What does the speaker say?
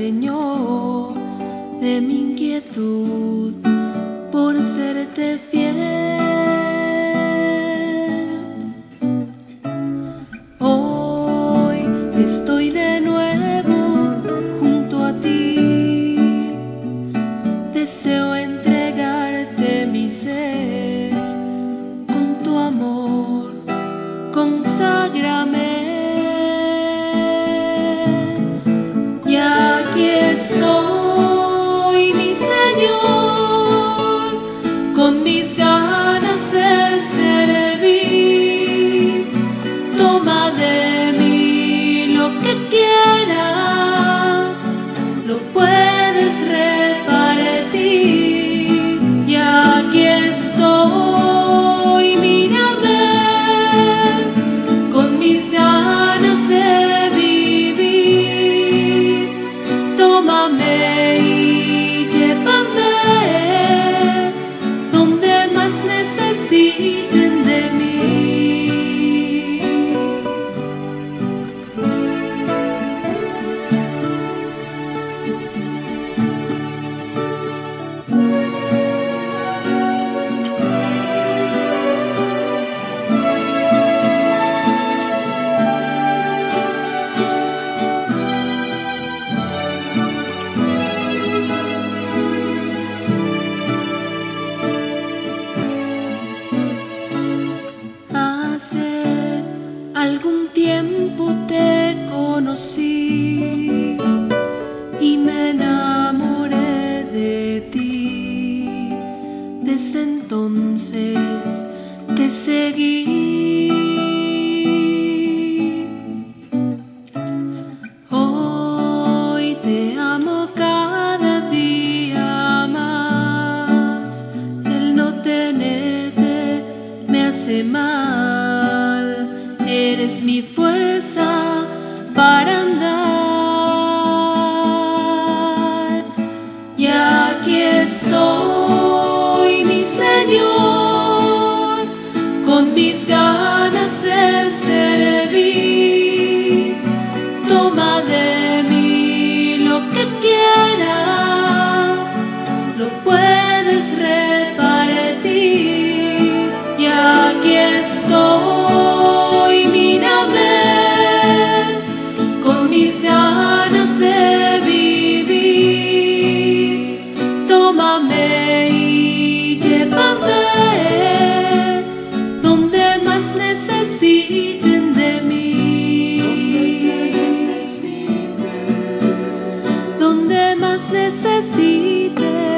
Señor, de mi inquietud por serte fiel. Hoy estoy de nuevo junto a ti, deseo entregarte mi ser, con tu amor conságrame. Y aquí estoy, mi Señor, con mis ganas de servir. Toma de mí lo que quieras, lo puedes repartir. Y aquí estoy, mírame, con mis ganas de vivir. Tómame y llévame donde más necesiten de mí. Hace algún tiempo te conocí y me enamoré de ti. Desde entonces te seguí. Hoy te amo cada día más. El no tenerte me hace mal, eres mi fuerza para andar. Y aquí estoy, mi Señor, con mis ganas de servir. Toma de mí lo que quieras, lo puedes repartir. Y aquí estoy, mírame, con mis ganas de vivir. Tómame y llévame donde más necesiten de mí. Donde más necesiten.